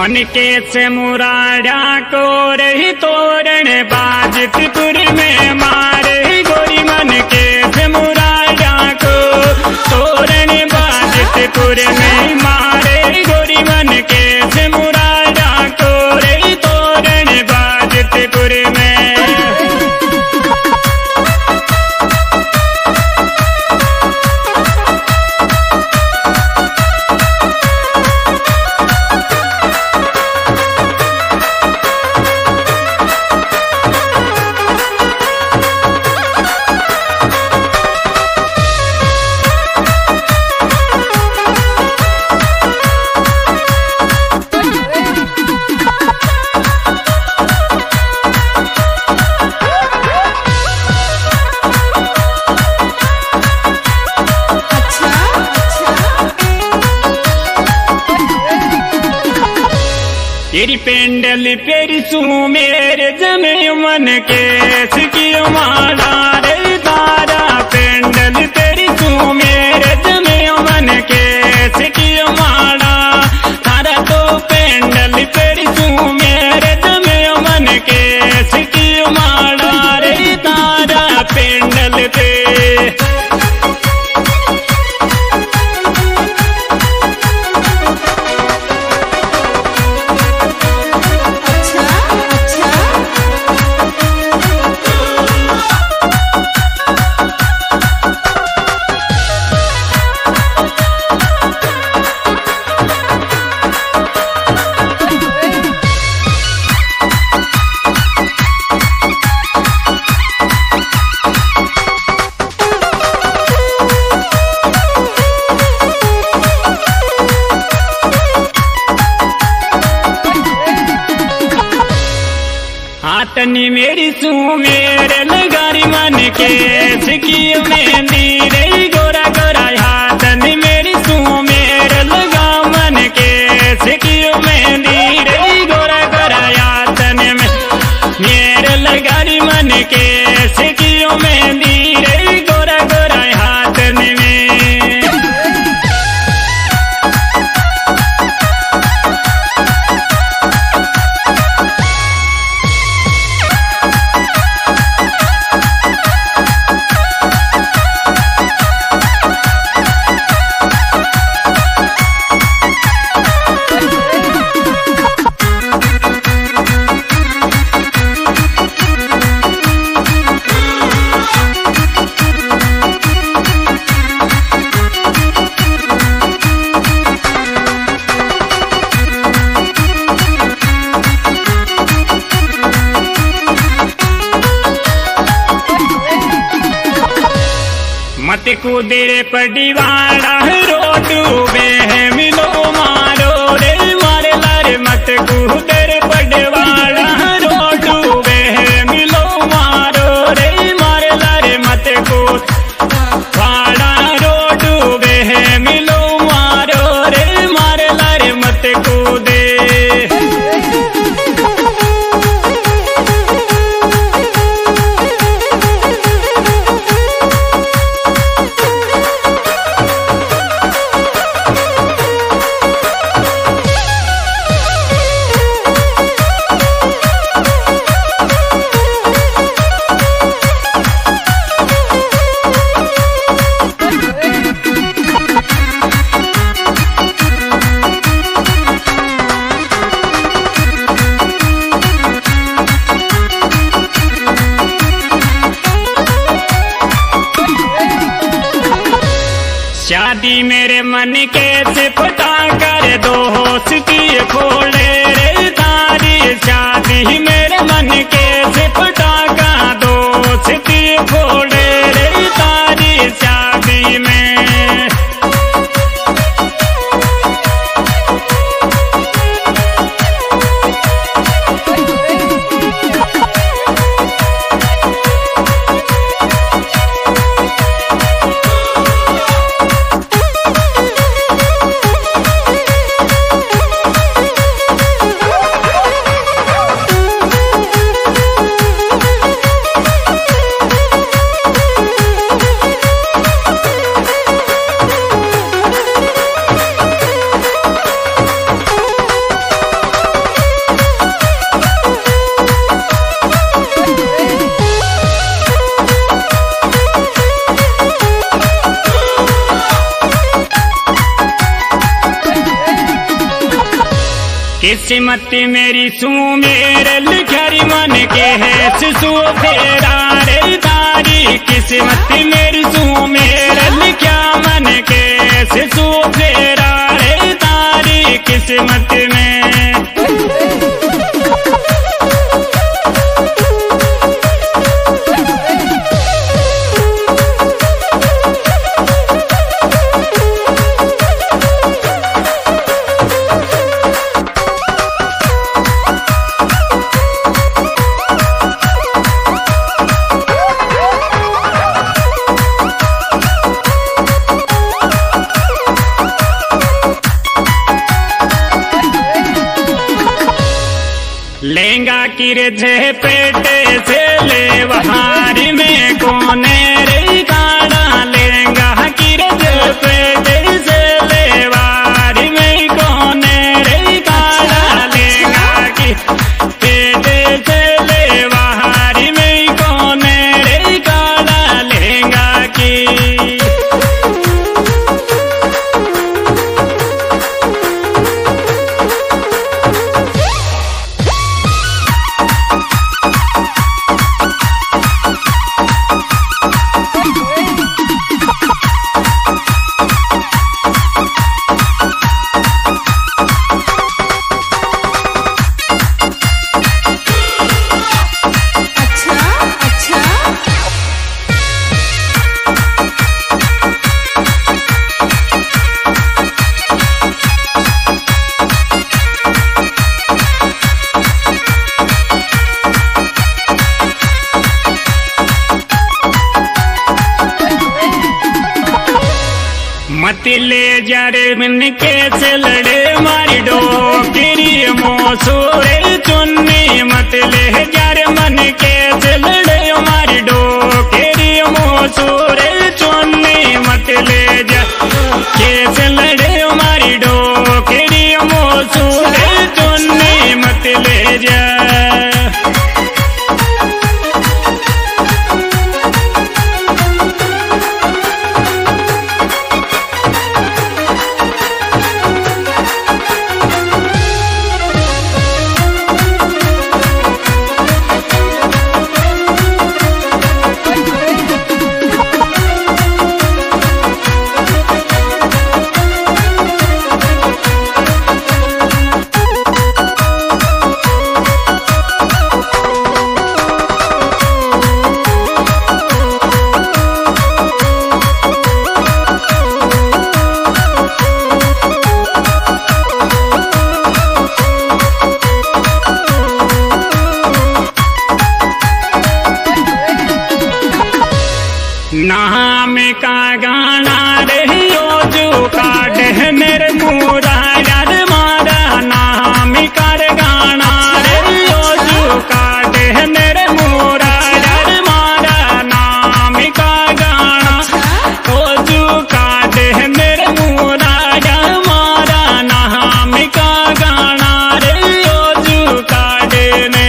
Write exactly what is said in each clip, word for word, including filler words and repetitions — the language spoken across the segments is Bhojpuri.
मन के से मुराड़ा को रही तोरण बाजतपुर में मारे गोरी मन के से मुराड़ा को तोरण बाजतपुर में मारे गोरी मन के से मुराड़ा को रही तोरण बाजतपुर में। तेरी पेंडल पेरी सू मेरे जमे मन के सिकी माला रे तारा पेंडल तेरी सू मेरे जमे मन के सिकी माला तारा तो पेंडल पेरी सू मेरे जमे मन के सिकी माला रे तारा पेंडल ते। हाथनी मेरी सू मेरे लगारी मन के सिकी मेहंदी रे गोरा गोरा हाथनी मेरी सू मेरे लगा मन के सिकी मेहंदी रे गोरा गोरा हाथनी में मेरे लगारी मन के सिकी मेहंदी रे गोरा गोरा हाथनी में। मत कूदे पडिवाड़ा रोडू बे मिलो मारो रे मारे लारे मत कूदे पडिवाड़ा रोडू बे मिलो मारो रे मारे लारे मत कूदवाड़ा रोडू बे मिलो मारो रे मारे लारे मत कूदे। शादी मेरे मन के सिपटा कर दो होस्ती खोले रे तारी शादी मेरे मन के सिपटा कर दो होस्ती खोले रे तारी शादी में। किस्मत मेरी सू मेरे लिखरी मन के है शिशु फेरा रे तारी। किस्मत मेरी सू मेरे लिखा मन के शिशु फेरा रे तारी किस्मत में। लेंगा किरझे पेटे से ले वहारी में कोने रे काड़ा। लेंगा किरझे पेटे से ले वहारी में कोने रे काड़ा। लेंगा कि पेटे से ले वहारी में कोने रे काड़ा। लेंगा की मत ले जारे मन के लड़े मारी डोकरी मोसूरे चुन्नी। मत ले जारे मन के लड़े मारी डोकरी मोसूरे चुन्नी। मत ले जा के लड़े मारी डोकरी मोसूरे चुन्नी। मत ले जा नाम का गाना रहियो जो काट है मेरे मुरा यार मारा। नाम का गाना रहियो जो काट है मेरे मुरा यार मारा। नाम का गाना ओ जो काट है मेरे मुरा यार मारा। नाम का गाना रहियो जो काट ने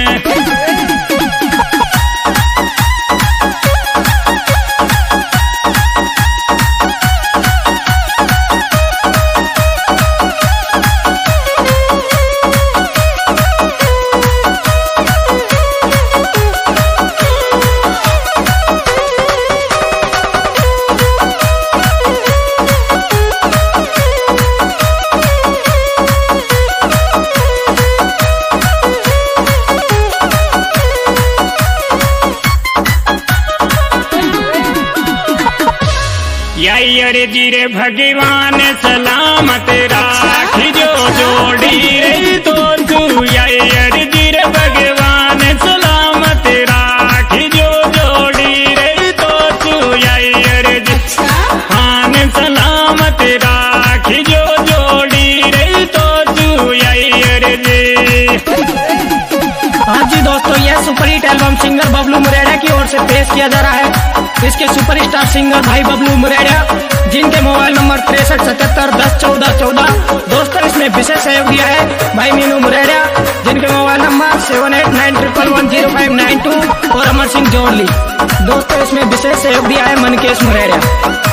अरे जीरे भगवान सलामत राख जो जोड़ी रे तो तू। अरे जीरे भगवान सलामत राख जो जोड़ी रे तो तू। अरे भगवान सलामत राख जो जोड़ी रे तो तू। अरे हाँ जी दोस्तों, यह super hit album singer Bablu Mureda की ओर से पेश किया जा रहा है। इसके सुपरस्टार सिंगर भाई बबलू मुरेड़ा, जिनके मोबाइल नंबर तिरसठ सतहत्तर दस चौदह चौदह। दोस्तों इसमें विशेष सहयोग दिया है भाई मीनू मुरेड़ा, जिनके mobile number seven eight nine triple one zero five nine two और अमर सिंह जोड़ली। दोस्तों इसमें विशेष सहयोग दिया है मनकेश मुरेड़ा।